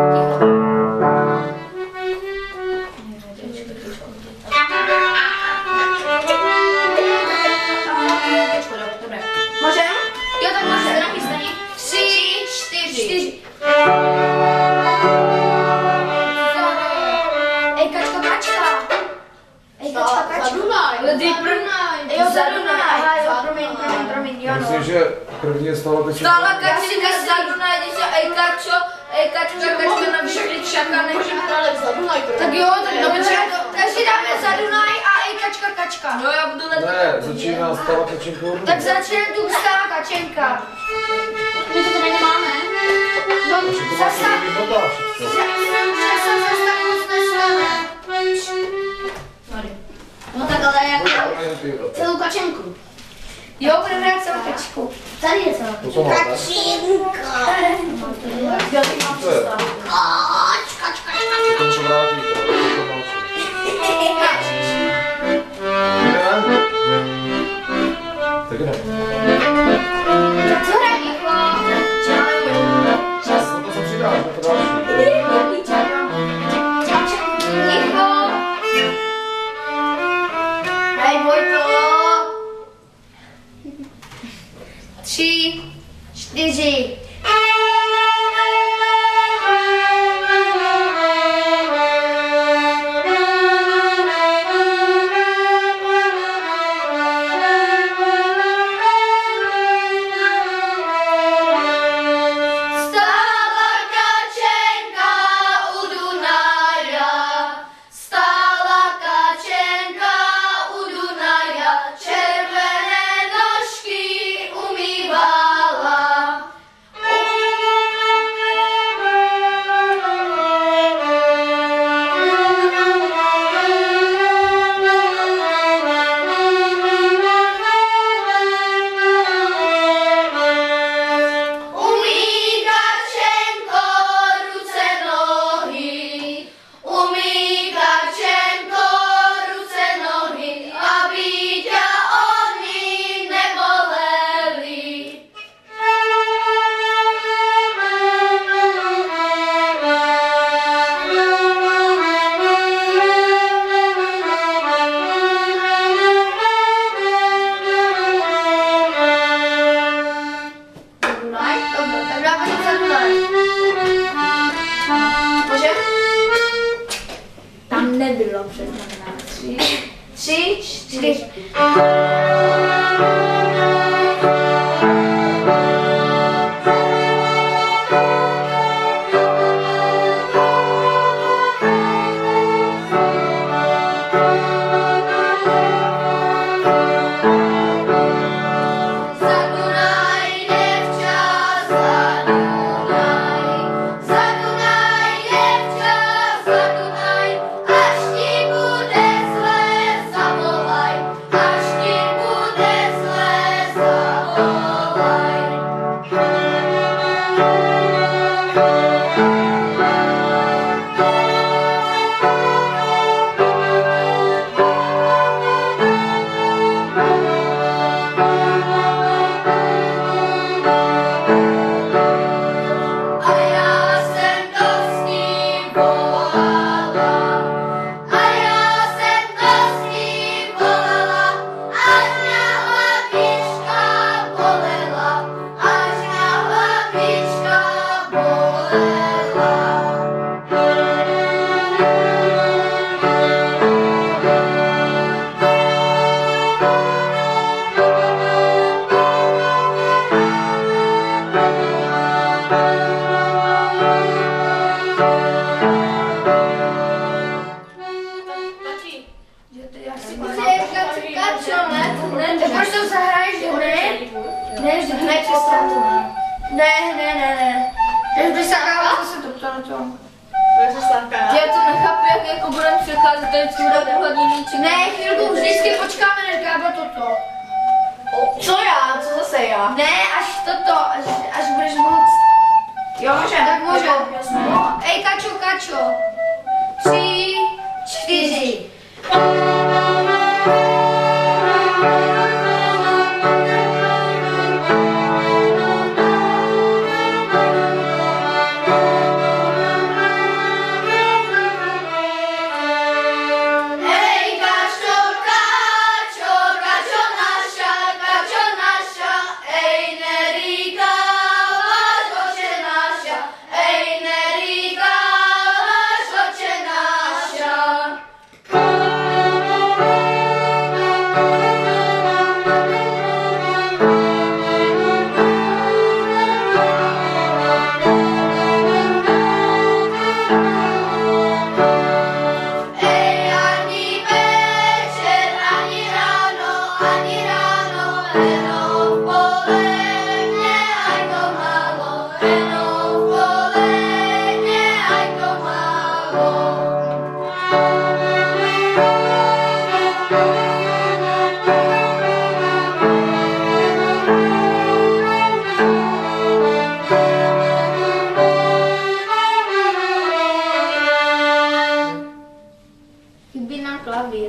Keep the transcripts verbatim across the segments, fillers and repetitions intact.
Můžem? Jo, tak můžeme nachystaní. Tři, čtyři. Ej, kačka, kačka. Ej, kačka, kačka. Zadunaj. Ledy prvnaj. Jo, zadunaj. Aha, jo, promiň, promiň, promiň, jo, no. Myslím, že první je stala kačka. Stala kačka, zadunaj, děťa, ej, kačo. Ej, kačka, kačka, na vyšli čaka, než tak jo, tak no, takže dáme zadunaj a ej, kačka, kačka. No, já budu letět. Ne, začíná stala kačenka. Tak začne tu stala kačenka. My to tady nemáme. No, To máš zasa, někdy votá všechno. zasa, zasa moc nestane. No tak ale jako celou kačenku. Jo, budeme hrát celou kačku. Tady je celá To co máte? kačenka. Jo, ty mám Co je? představu. Kač, kač, kač, kač. To se vrátí. To máš. Jdeme? Tak jdeme. Tak co hrají? Čas. To se přidáš, to další. Ticho. Hej, Vojto. Tři, čtyři. Stala kačenka u Dunaja, stala kačenka u Dunaja, červené nožky umývala. Umí kačenko ruce nohy, umí kačenko ruce nohy, aby tě oni neboleli. Dunaj? Dobře, tak dáme to za Dunaj. Můžem? Tam nebylo předznamená. Tři, tři, čtyři. Za Dunaj, děvča, za Dunaj, za Dunaj, děvča, za Dunaj, až ti bude zlé, zavolaj, až ti bude zlé, zavolaj. A já jsem to s ním volala, a já jsem to s ním volala, až mě hlavička bolela, až mě hlavička bolela. Tati. Já si chci kačo, ne? Tak proč to zahraješ hned? Ne, hned přestat. Ne, ne, ne, ne. Tak když se hrává, co se to ptá na to? Já to nechápu, jak jako budeme přecházet tady čtyři hodiny či Ne, chvilku, vždycky počkáme, než dáme toto. Co já? Co zase já? Ne, až toto, až, až budeš moc. Jo, můžem. Tak můžem. No, ej, kačo, kačo. Tři, čtyři.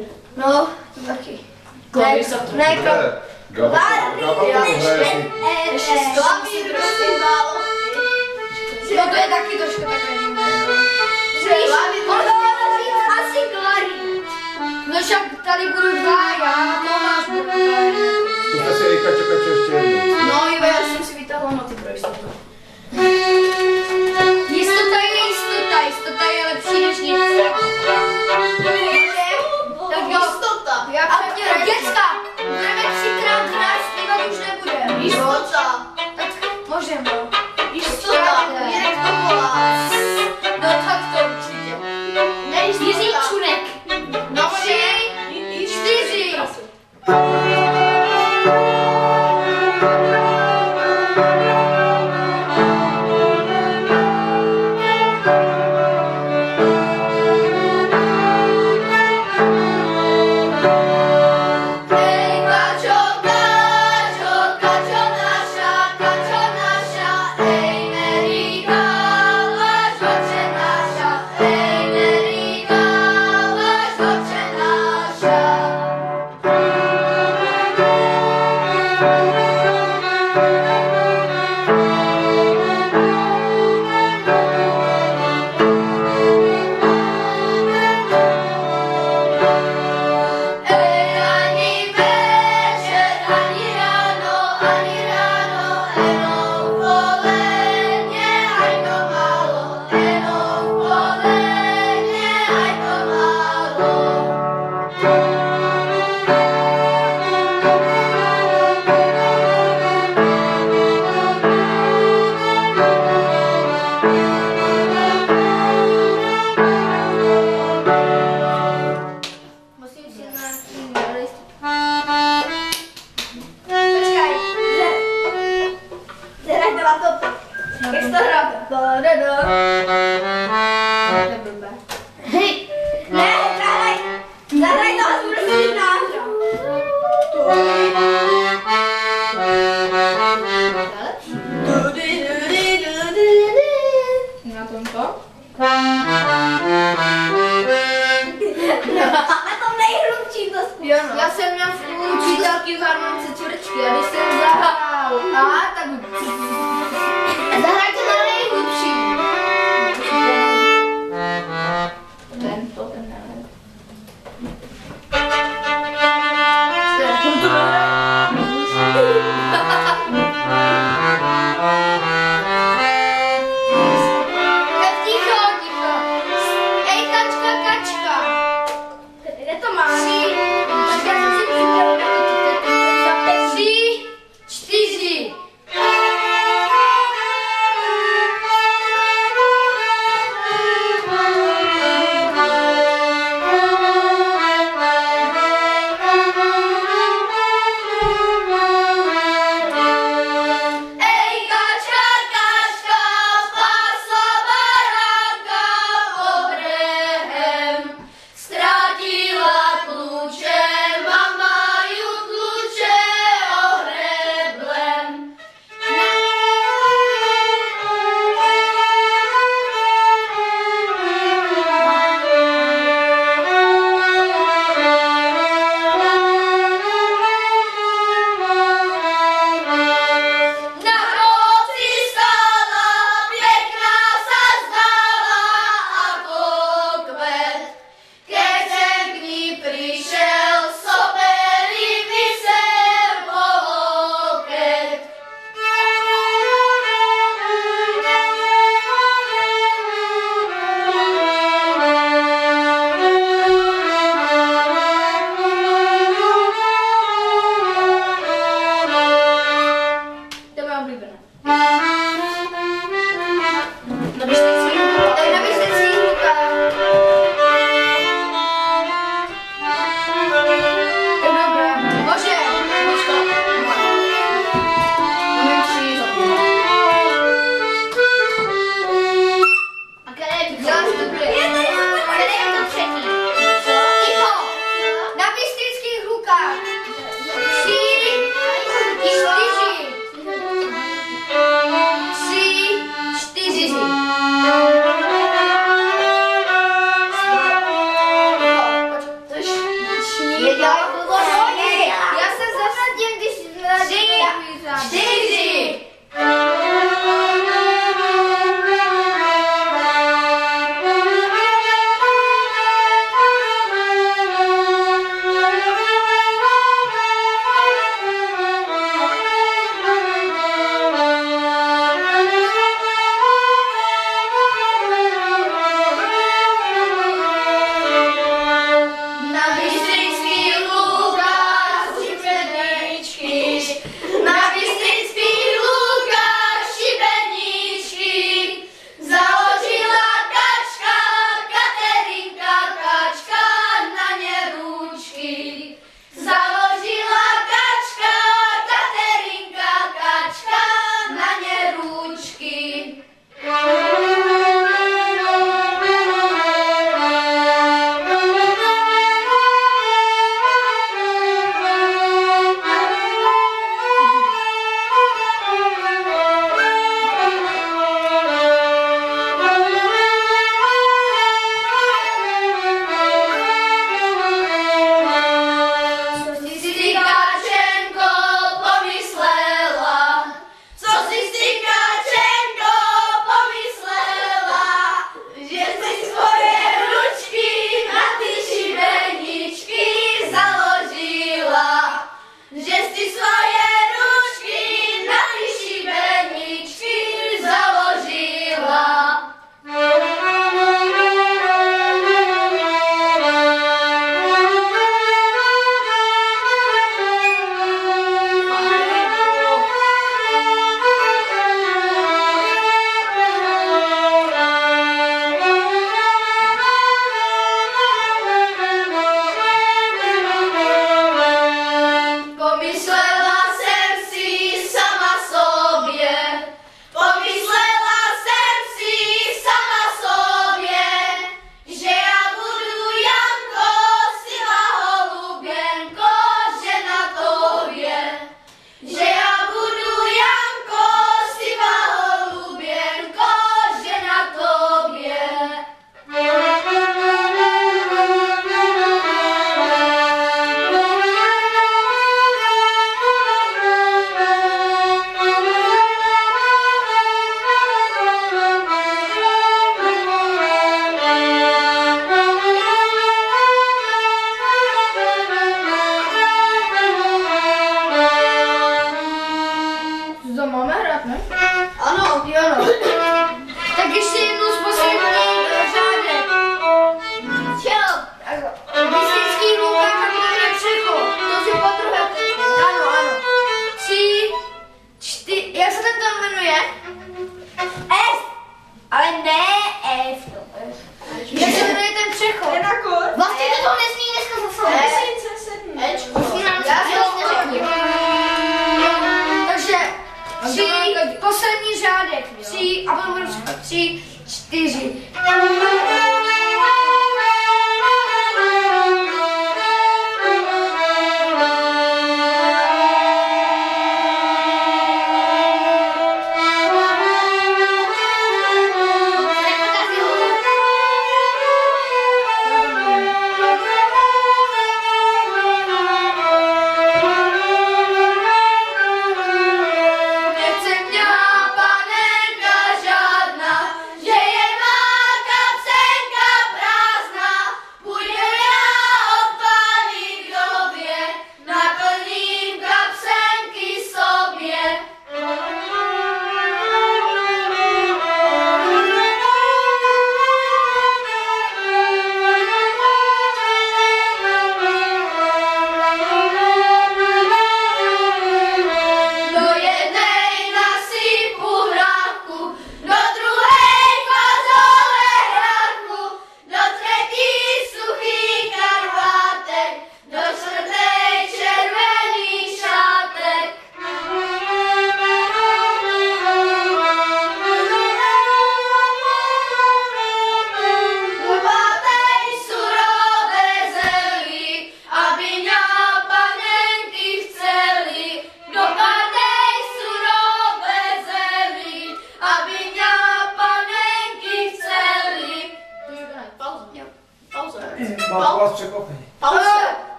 klavír. No, to taky. Klavír se to. Ne, kro... Gaba to hraje. Klavír, prosím, málo. No to je taky trošku takové divné. Klavír, můžeme říct asi klavír. No však tady budu dva, já, Tomáš, budu tady. Zkuste si Ejka čekat ještě jednou. No jo, já jsem si vytáhla noty pro jistotu. Jistota je jistota, jistota je lepší než nic. Tak jo, Jistota. já před děcka, budeme třikrát hrát, zpívat už nebude. Jistota. Tak můžeme. Jistota. Jirek to volá. No tak to určitě. Ne, jistota. Čunek. No, Tři, čtyři. Ej, kačo, kačo, kačo naša, kačo naša, ej, neříkávaš, oče naša, ej, neříkávaš, oče naša. Ej, ani večer, ani ráno, ani ráno, jenom v poledne, aj to málo, jenom v poledne, aj to málo. Musím si na list. Počkaj, zahraj to na to. Jak se to hraje? Ba-da-da. Hej, ne, zahraj, zahraj to a budu si náhrát. Na tomto? Na tom nejhrubším to způsob. Já jsem měl v učitelky v harmonice čtvrčky a když jsem zahrál A, tak Zahraj to na nejhlubším. Tento, ten nevím. tak ticho, ticho. Ej, kačka, kačka. Kde to máš? Tři, počkej, já jsem si připravil. Tři,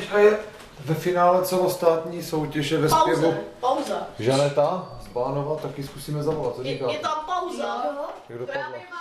teďka je ve finále celostátní soutěže ve zpěvu Pauza. Žaneta z Bánova, taky zkusíme zavolat, co Je, říká? je tam pauza. Jak dopadla?